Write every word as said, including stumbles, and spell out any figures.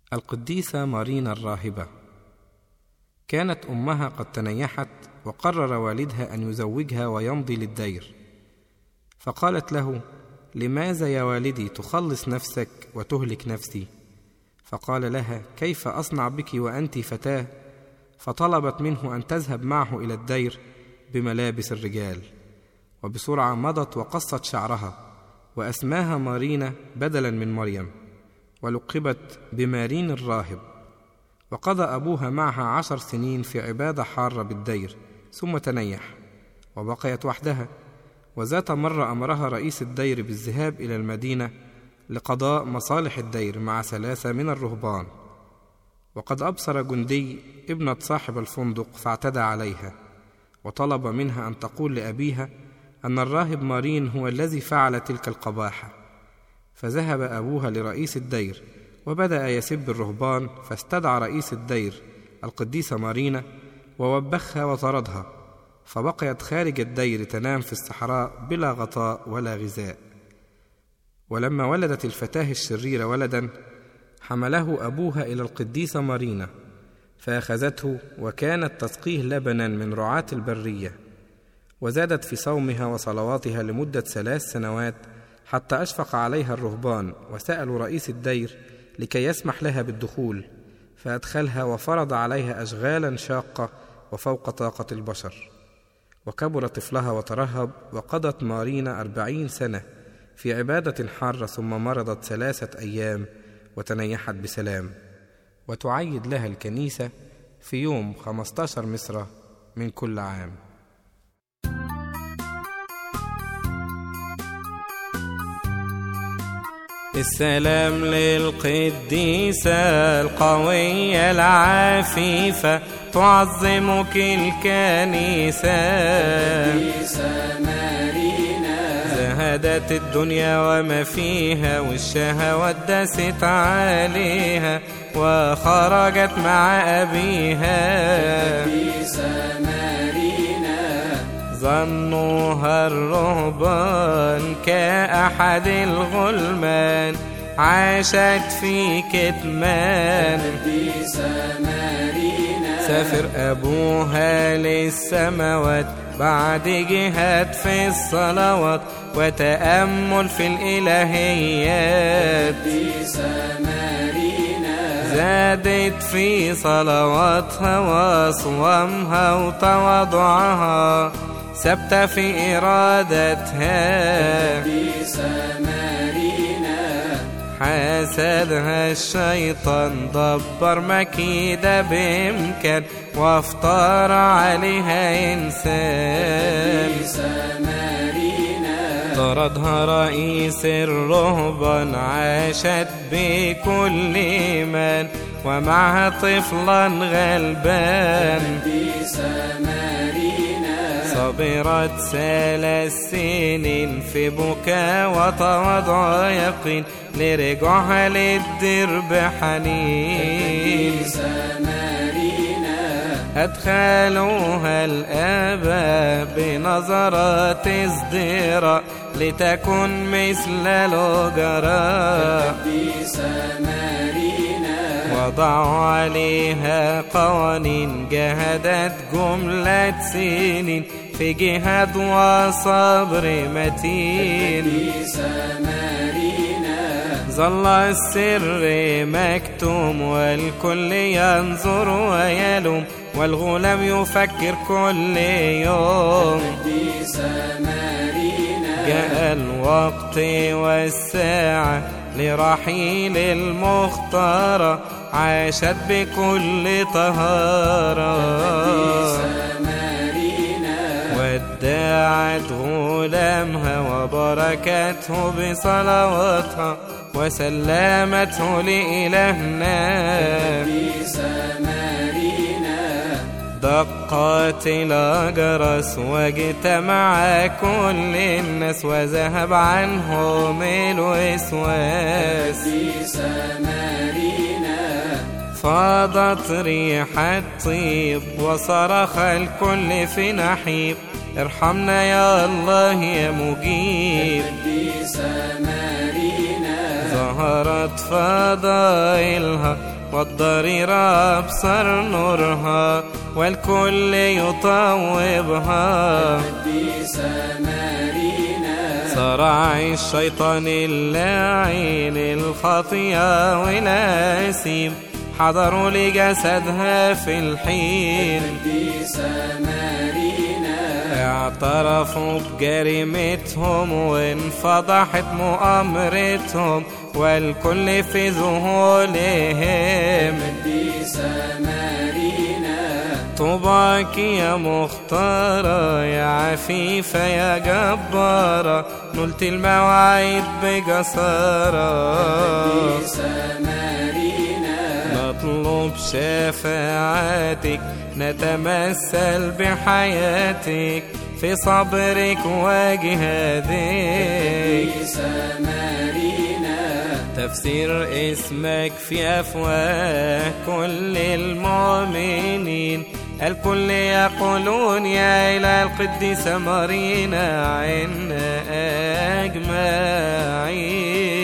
القديسة مارينا الراهبة. كانت أمها قد تنيحت، وقرر والدها أن يزوجها ويمضي للدير، فقالت له: لماذا يا والدي تخلص نفسك وتهلك نفسي؟ فقال لها: كيف أصنع بك وأنت فتاة؟ فطلبت منه أن تذهب معه إلى الدير بملابس الرجال، وبسرعة مضت وقصت شعرها، وأسماها مارينا بدلا من مريم، ولقبت بمارين الراهب. وقضى أبوها معها عشر سنين في عبادة حارة بالدير، ثم تنيح وبقيت وحدها. وذات مرة أمرها رئيس الدير بالذهاب إلى المدينة لقضاء مصالح الدير مع ثلاثة من الرهبان، وقد أبصر جندي ابنة صاحب الفندق فاعتدى عليها، وطلب منها أن تقول لأبيها أن الراهب مارين هو الذي فعل تلك القباحة. فذهب أبوها لرئيس الدير وبدأ يسب الرهبان، فاستدعى رئيس الدير القديسة مارينا ووبخها وطردها، فبقيت خارج الدير تنام في الصحراء بلا غطاء ولا غذاء. ولما ولدت الفتاة الشريرة ولدا، حمله أبوها إلى القديسة مارينا، فأخذته وكانت تسقيه لبنا من رعاة البرية، وزادت في صومها وصلواتها لمدة ثلاث سنوات، حتى أشفق عليها الرهبان وسألوا رئيس الدير لكي يسمح لها بالدخول، فأدخلها وفرض عليها أشغالا شاقة وفوق طاقة البشر. وكبر طفلها وترهب، وقضت مارينا أربعين سنة في عبادة حارة، ثم مرضت ثلاثة أيام وتنيحت بسلام. وتعيد لها الكنيسة في يوم خمسة عشر مصر من كل عام. السلام للقديسة القوية العفيفة، تعظمك الكنيسة. القديسة مارينا زهدت الدنيا وما فيها، والشهوات دست عليها، وخرجت مع أبيها. القديسة مارينا ظنوها الرهبان كأحد الغلمان، عاشت في كتمان. القديسة مارينا سافر أبوها للسماوات بعد جهاد في الصلوات وتأمل في الإلهيات. القديسة مارينا زادت في صلواتها وصوامها وتواضعها، ثبت في إرادتها. القديسة مارينا حسدها الشيطان، دبر مكيدة بإمكان، وافترى عليها إنسان. القديسة مارينا طردها رئيس الرهبان، عاشت بكل إيمان، ومعها طفلا غلبان. القديسة مارينا صبرت ثلاث سنين في بكاء وتواضع يقين، لرجوعها للدير بحنين. القديسة مارينا أدخلوها الآباء بنظرات ازدراء، لتكن مثل الأجراء. القديسة مارينا وضعوا عليها قوانين، جهدت جملة سنين في جهاد وصبر متين. القديسة مارينا ظل السر مكتوم، والكل ينظر ويلوم، والغلام يفكر كل يوم. القديسة مارينا جاء الوقت والساعة لرحيل المختارة، عاشت بكل طهارة. القديسة مارينا وداعت غلامها وبركته بصلواتها، وسلمته لإلهنا. القديسة مارينا دقت الأجرس واجتمع كل الناس، وذهب عنهم الوسواس. القديسة مارينا فاضت ريح الطيب، وصرخ الكل في نحيب، ارحمنا يا الله يا مجيب. القديسة مارينا ظهرت فضائلها والضرير أبصر نورها والكل يطوبها. القديسة مارينا صراع الشيطان اللاعين الخطية والآثيم حضروا لجسدها في الحين. القديسة مارينا اعترفوا بجريمتهم وانفضحت مؤامرتهم والكل في ذهولهم. القديسة مارينا طوباك يا مختارة يا عفيفة يا جبارة نلت المواعيد بجسارة. القديسة مارينا نطلب شفاعتك نتمثل بحياتك في صبرك وجهادك. القديسة مارينا تفسير اسمك في أفواه كل المؤمنين الكل يقولون يا إله القديسة مارينا عنا أجمعين.